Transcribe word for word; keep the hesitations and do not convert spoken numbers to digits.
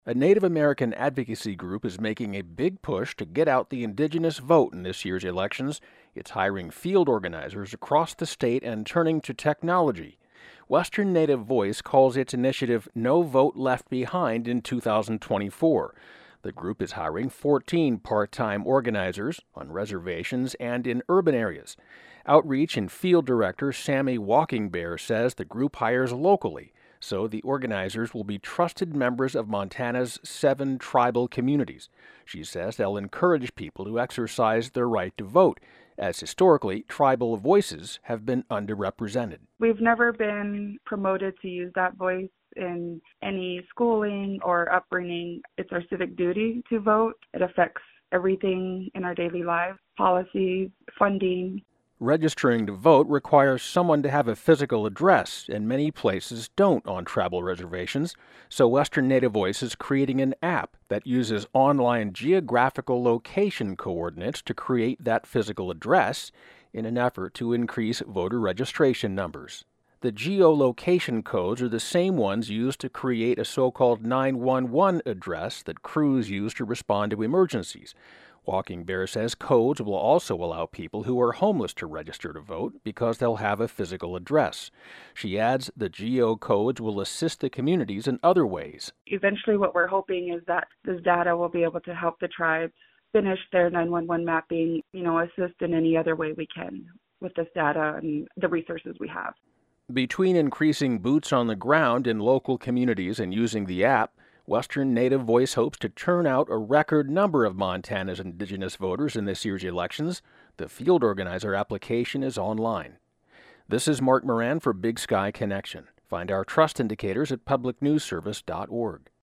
A Native American advocacy group is making a big push to get out the indigenous vote in this year's elections. It's hiring field organizers across the state and turning to technology. Western Native Voice calls its initiative No Vote Left Behind in two thousand twenty-four. The group is hiring fourteen part-time organizers on reservations and in urban areas. Outreach and field director Sammy Walking Bear says the group hires locally, so the organizers will be trusted members of Montana's seven tribal communities. She says they'll encourage people to exercise their right to vote, as historically, tribal voices have been underrepresented. We've never been promoted to use that voice in any schooling or upbringing. It's our civic duty to vote. It affects everything in our daily lives, policies, funding. Registering to vote requires someone to have a physical address, and many places don't on tribal reservations. So Western Native Voice is creating an app that uses online geographical location coordinates to create that physical address in an effort to increase voter registration numbers. The geolocation codes are the same ones used to create a so-called nine one one address that crews use to respond to emergencies. Walking Bear says codes will also allow people who are homeless to register to vote because they'll have a physical address. She adds the geo codes will assist the communities in other ways. Eventually what we're hoping is that this data will be able to help the tribes finish their nine one one mapping, you know, assist in any other way we can with this data and the resources we have. Between increasing boots on the ground in local communities and using the app, Western Native Voice hopes to turn out a record number of Montana's indigenous voters in this year's elections. The field organizer application is online. This is Mark Moran for Big Sky Connection. Find our trust indicators at public news service dot org.